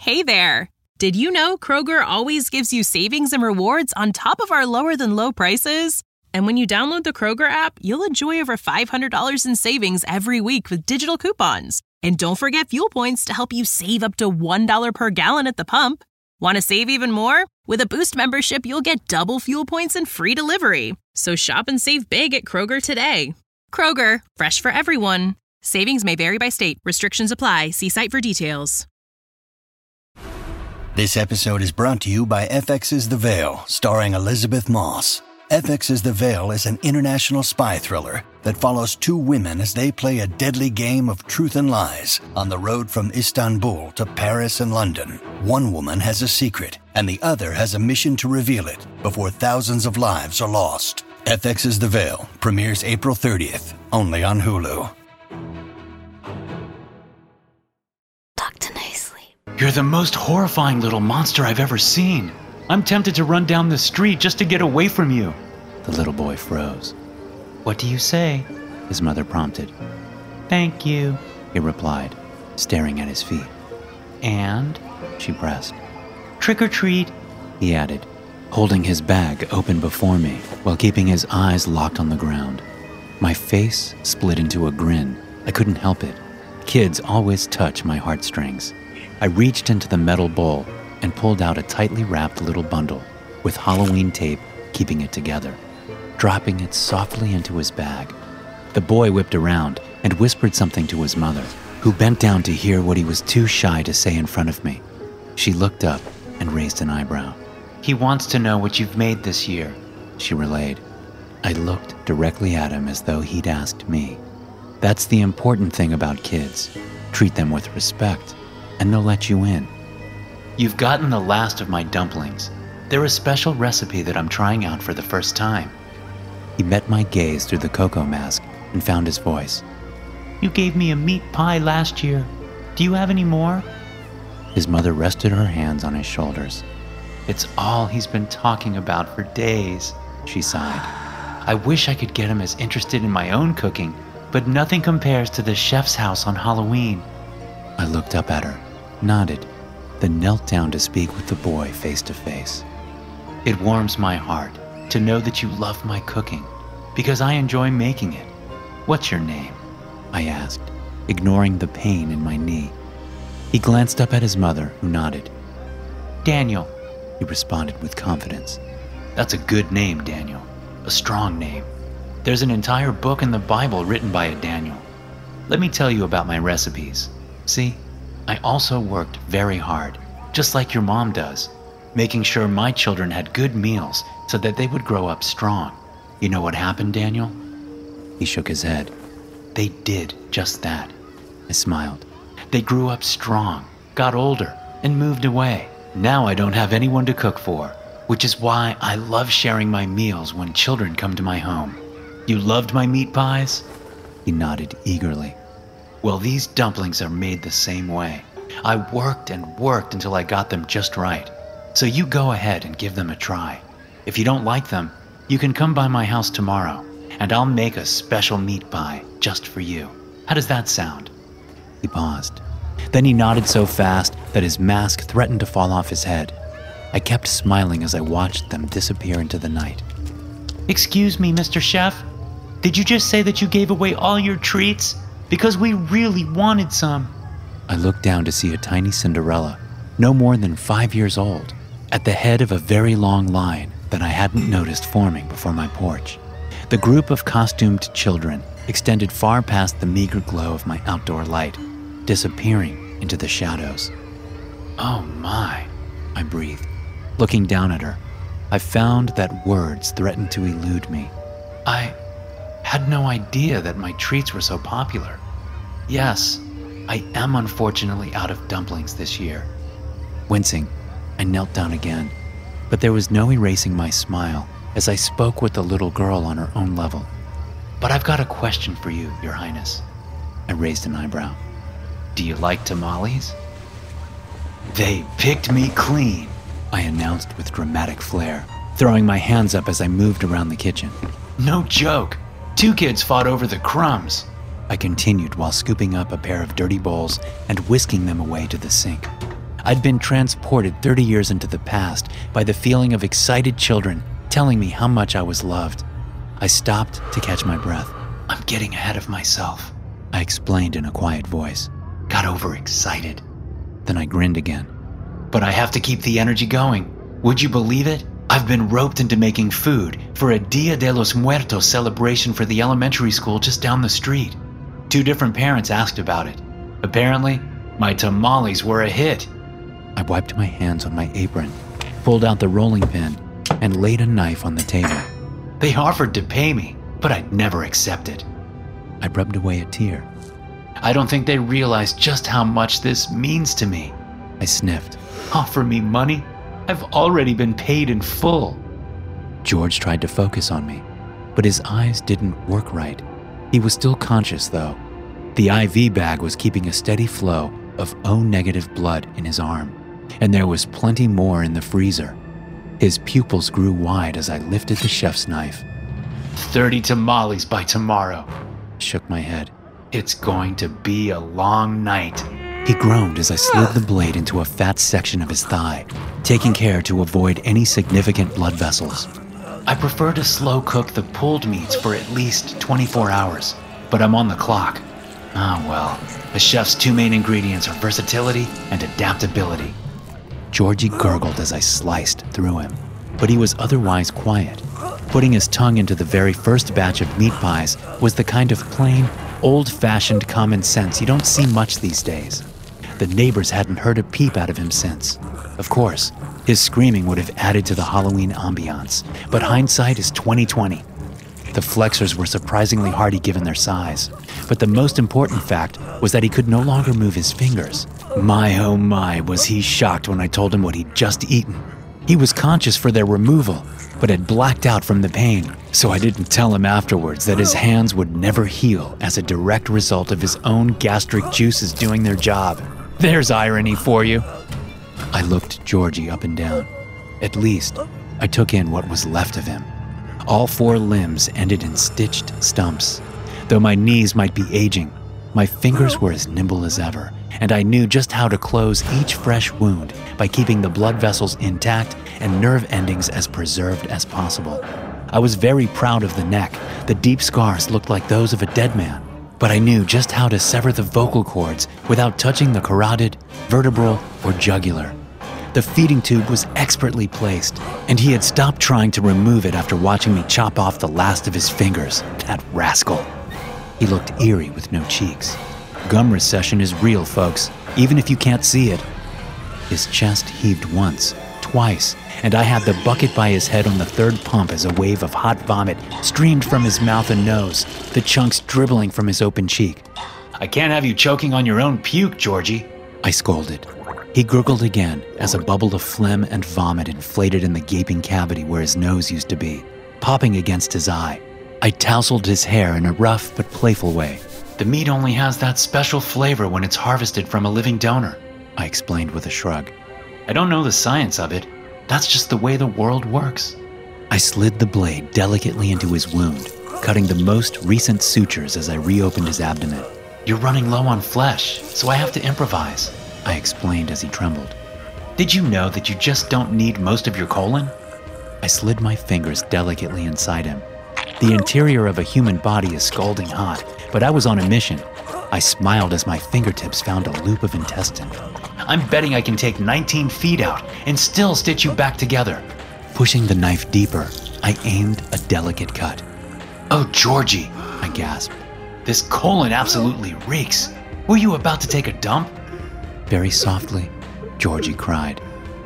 Hey there! Did you know Kroger always gives you savings and rewards on top of our lower-than-low prices? And when you download the Kroger app, you'll enjoy over $500 in savings every week with digital coupons. And don't forget fuel points to help you save up to $1 per gallon at the pump. Want to save even more? With a Boost membership, you'll get double fuel points and free delivery. So shop and save big at Kroger today. Kroger, fresh for everyone. Savings may vary by state. Restrictions apply. See site for details. This episode is brought to you by FX's The Veil, starring Elizabeth Moss. FX's The Veil is an international spy thriller that follows two women as they play a deadly game of truth and lies on the road from Istanbul to Paris and London. One woman has a secret, and the other has a mission to reveal it before thousands of lives are lost. FX's The Veil premieres April 30th, only on Hulu. Dr. Nicely. You're the most horrifying little monster I've ever seen. I'm tempted to run down the street just to get away from you. The little boy froze. What do you say? His mother prompted. Thank you, He replied, staring at his feet. And? She pressed. Trick or treat, He added, holding his bag open before me while keeping his eyes locked on the ground. My face split into a grin. I couldn't help it. Kids always touch my heartstrings. I reached into the metal bowl and pulled out a tightly wrapped little bundle with Halloween tape keeping it together, dropping it softly into his bag. The boy whipped around and whispered something to his mother, who bent down to hear what he was too shy to say in front of me. She looked up and raised an eyebrow. He wants to know what you've made this year, She relayed. I looked directly at him as though he'd asked me. That's the important thing about kids. Treat them with respect, and they'll let you in. You've gotten the last of my dumplings. They're a special recipe that I'm trying out for the first time. He met my gaze through the cocoa mask and found his voice. You gave me a meat pie last year. Do you have any more? His mother rested her hands on his shoulders. It's all he's been talking about for days, She sighed. I wish I could get him as interested in my own cooking, but nothing compares to the chef's house on Halloween. I looked up at her, nodded, then knelt down to speak with the boy face to face. It warms my heart to know that you love my cooking, because I enjoy making it. What's your name? I asked, ignoring the pain in my knee. He glanced up at his mother, who nodded. Daniel, He responded with confidence. That's a good name, Daniel. A strong name. There's an entire book in the Bible written by a Daniel. Let me tell you about my recipes. See, I also worked very hard, just like your mom does, making sure my children had good meals so that they would grow up strong. You know what happened, Daniel? He shook his head. They did just that. I smiled. They grew up strong, got older, and moved away. Now I don't have anyone to cook for, which is why I love sharing my meals when children come to my home. You loved my meat pies? He nodded eagerly. Well, these dumplings are made the same way. I worked and worked until I got them just right. So you go ahead and give them a try. If you don't like them, you can come by my house tomorrow, and I'll make a special meat pie just for you. How does that sound? He paused. Then he nodded so fast that his mask threatened to fall off his head. I kept smiling as I watched them disappear into the night. Excuse me, Mr. Chef. Did you just say that you gave away all your treats? Because we really wanted some. I looked down to see a tiny Cinderella, no more than 5 years old, at the head of a very long line that I hadn't noticed forming before my porch. The group of costumed children extended far past the meager glow of my outdoor light, disappearing into the shadows. Oh my, I breathed. Looking down at her, I found that words threatened to elude me. I had no idea that my treats were so popular. Yes, I am unfortunately out of dumplings this year. Wincing, I knelt down again, but there was no erasing my smile as I spoke with the little girl on her own level. But I've got a question for you, Your Highness. I raised an eyebrow. Do you like tamales? They picked me clean, I announced with dramatic flair, throwing my hands up as I moved around the kitchen. No joke. 2 kids fought over the crumbs. I continued while scooping up a pair of dirty bowls and whisking them away to the sink. I'd been transported 30 years into the past by the feeling of excited children telling me how much I was loved. I stopped to catch my breath. I'm getting ahead of myself, I explained in a quiet voice. Got overexcited. Then I grinned again. But I have to keep the energy going. Would you believe it? I've been roped into making food for a Dia de los Muertos celebration for the elementary school just down the street. 2 different parents asked about it. Apparently, my tamales were a hit. I wiped my hands on my apron, pulled out the rolling pin, and laid a knife on the table. They offered to pay me, but I'd never accepted. I rubbed away a tear. I don't think they realize just how much this means to me. I sniffed. Offer me money? I've already been paid in full. George tried to focus on me, but his eyes didn't work right. He was still conscious, though. The IV bag was keeping a steady flow of O-negative blood in his arm, and there was plenty more in the freezer. His pupils grew wide as I lifted the chef's knife. 30 tamales by tomorrow. I shook my head. It's going to be a long night. He groaned as I slid the blade into a fat section of his thigh, taking care to avoid any significant blood vessels. I prefer to slow cook the pulled meats for at least 24 hours, but I'm on the clock. Ah, well, a chef's 2 main ingredients are versatility and adaptability. Georgie gurgled as I sliced through him, but he was otherwise quiet. Putting his tongue into the very first batch of meat pies was the kind of plain, old-fashioned common sense you don't see much these days. The neighbors hadn't heard a peep out of him since. Of course, his screaming would have added to the Halloween ambiance, but hindsight is 20/20. The flexors were surprisingly hardy given their size, but the most important fact was that he could no longer move his fingers. My oh my, was he shocked when I told him what he'd just eaten. He was conscious for their removal, but had blacked out from the pain, so I didn't tell him afterwards that his hands would never heal as a direct result of his own gastric juices doing their job. There's irony for you. I looked Georgie up and down. At least, I took in what was left of him. All 4 limbs ended in stitched stumps. Though my knees might be aging, my fingers were as nimble as ever, and I knew just how to close each fresh wound by keeping the blood vessels intact and nerve endings as preserved as possible. I was very proud of the neck. The deep scars looked like those of a dead man, but I knew just how to sever the vocal cords without touching the carotid, vertebral, or jugular. The feeding tube was expertly placed, and he had stopped trying to remove it after watching me chop off the last of his fingers. That rascal. He looked eerie with no cheeks. Gum recession is real, folks, even if you can't see it. His chest heaved once, twice, and I had the bucket by his head on the 3rd pump as a wave of hot vomit streamed from his mouth and nose, the chunks dribbling from his open cheek. I can't have you choking on your own puke, Georgie, I scolded. He gurgled again as a bubble of phlegm and vomit inflated in the gaping cavity where his nose used to be, popping against his eye. I tousled his hair in a rough but playful way. The meat only has that special flavor when it's harvested from a living donor, I explained with a shrug. I don't know the science of it. That's just the way the world works. I slid the blade delicately into his wound, cutting the most recent sutures as I reopened his abdomen. You're running low on flesh, so I have to improvise, I explained as he trembled. Did you know that you just don't need most of your colon? I slid my fingers delicately inside him. The interior of a human body is scalding hot, but I was on a mission. I smiled as my fingertips found a loop of intestine. I'm betting I can take 19 feet out and still stitch you back together. Pushing the knife deeper, I aimed a delicate cut. Oh, Georgie, I gasped. This colon absolutely reeks. Were you about to take a dump? Very softly, Georgie cried.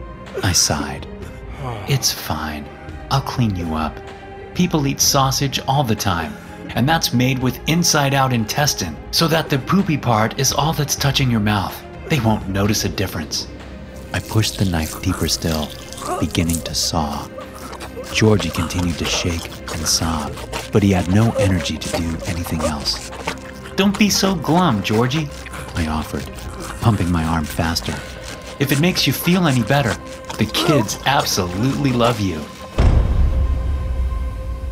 I sighed. It's fine. I'll clean you up. People eat sausage all the time, and that's made with inside-out intestine, so that the poopy part is all that's touching your mouth. They won't notice a difference. I pushed the knife deeper still, beginning to saw. Georgie continued to shake and sob, but he had no energy to do anything else. Don't be so glum, Georgie, I offered, pumping my arm faster. If it makes you feel any better, the kids absolutely love you.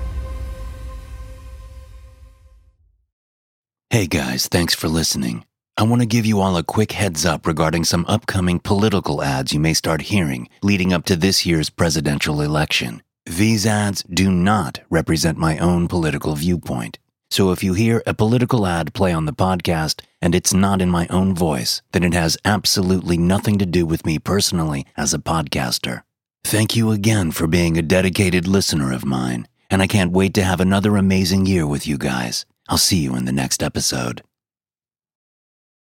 Hey guys, thanks for listening. I want to give you all a quick heads up regarding some upcoming political ads you may start hearing leading up to this year's presidential election. These ads do not represent my own political viewpoint. So if you hear a political ad play on the podcast and it's not in my own voice, then it has absolutely nothing to do with me personally as a podcaster. Thank you again for being a dedicated listener of mine, and I can't wait to have another amazing year with you guys. I'll see you in the next episode.